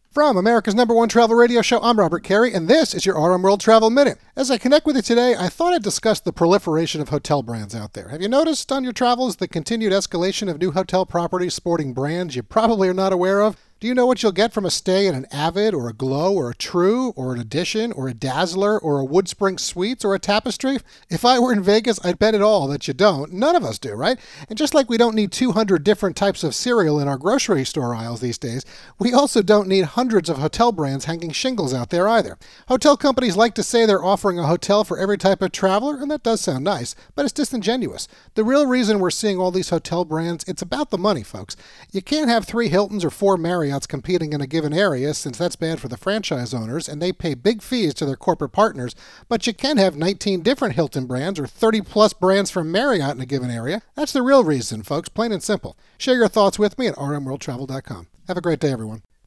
From America's #1 travel radio show, I'm Robert Carey, and this is your RM World Travel Minute. As I connect with you today, I thought I'd discuss the proliferation of hotel brands out there. Have you noticed on your travels the continued escalation of new hotel properties sporting brands you probably are not aware of? Do you know what you'll get from a stay at an Avid, or a Glow, or a True, or an Edition, or a Dazzler, or a WoodSpring Suites, or a Tapestry? If I were in Vegas, I'd bet it all that you don't. None of us do, right? And just like we don't need 200 different types of cereal in our grocery store aisles these days, we also don't need hundreds of hotel brands hanging shingles out there either. Hotel companies like to say they're offering a hotel for every type of traveler, and that does sound nice, but it's disingenuous. The real reason we're seeing all these hotel brands, it's about the money, folks. You can't have 3 Hiltons or 4 Marriotts competing in a given area, since that's bad for the franchise owners and they pay big fees to their corporate partners, but you can have 19 different Hilton brands or 30 plus brands from Marriott in a given area. That's the real reason, folks, plain and simple. Share your thoughts with me at rmworldtravel.com. Have a great day, everyone.